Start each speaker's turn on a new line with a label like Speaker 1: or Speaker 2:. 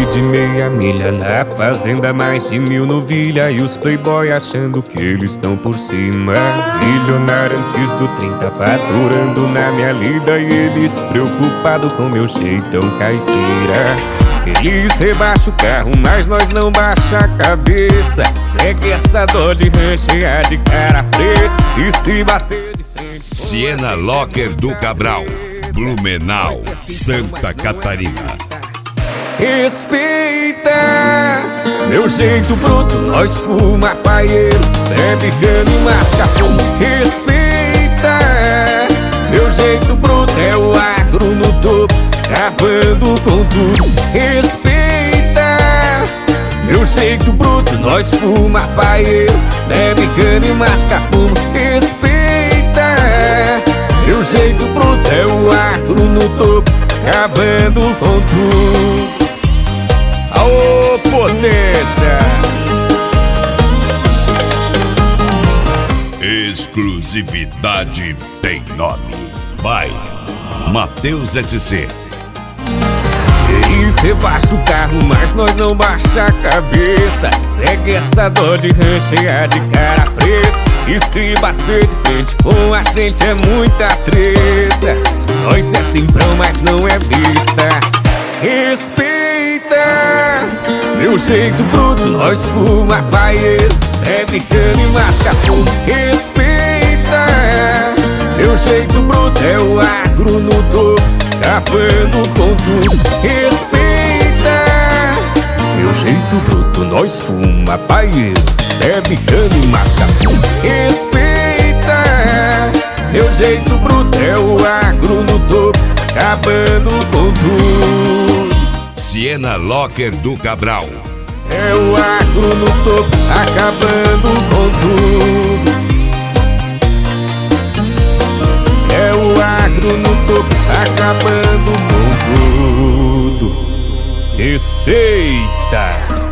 Speaker 1: de meia milha, na fazenda mais de 1000 novilha, e os playboy achando que eles estão por cima. Milionário antes do 30, faturando na minha lida, e eles preocupado com meu jeitão caipira. Eles rebaixam o carro, mas nós não baixa a cabeça. Pega essa dó de ranchear de cara preta e se bater de frente.
Speaker 2: Siena Locker do Cabral, Blumenau, Santa Catarina.
Speaker 1: Respeita meu jeito bruto, nós fuma paieiro, bebe cana e masca fumo. Respeita meu jeito bruto, é o agro no topo, acabando com tudo. Respeita meu jeito bruto, nós fuma paieiro, bebe cana e masca fumo. Respeita meu jeito bruto, é o agro no topo, acabando com tudo. Aô, potência!
Speaker 2: Exclusividade tem nome. Vai, Matheus SC.
Speaker 1: Eles rebaixam o carro, mas nós não baixa a cabeça. Pega essa dó de ranchear de cara preta e se bater de frente com a gente é muita treta. Nós é simprão, mas não é besta. Respeita meu jeito bruto, nós fuma paieiro, bebe cana e masca fumo. Respeita meu jeito bruto, é o agro no topo, acabando com tudo. Respeita meu jeito bruto, nós fuma paieiro, bebe cana e masca fumo. Respeita meu jeito bruto, é o agro no topo, acabando com tudo.
Speaker 2: Siena Locker do Cabral.
Speaker 1: É o agro no topo, acabando com tudo. É o agro no topo, acabando com tudo. Respeita!